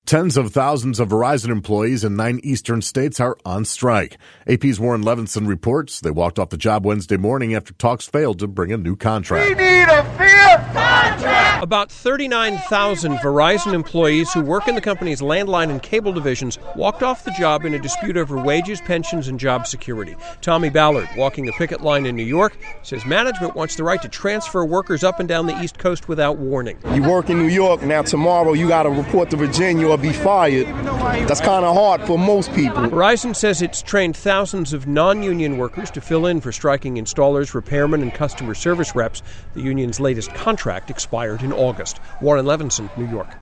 Tens of thousands of Verizon employees in 9 eastern states are on strike. AP's Warren Levinson reports they walked off the job Wednesday morning after talks failed to bring a new contract. We need a fifth contract! About 39,000 Verizon employees who work in the company's landline and cable divisions walked off the job in a dispute over wages, pensions, and job security. Tommy Ballard, walking the picket line in New York, says management wants the right to transfer workers up and down the East Coast without warning. You work in New York, now tomorrow you got to report to Virginia or be fired. That's kind of hard for most people. Verizon says it's trained thousands of non-union workers to fill in for striking installers, repairmen, and customer service reps. The union's latest contract expired in August. Warren Levinson, New York.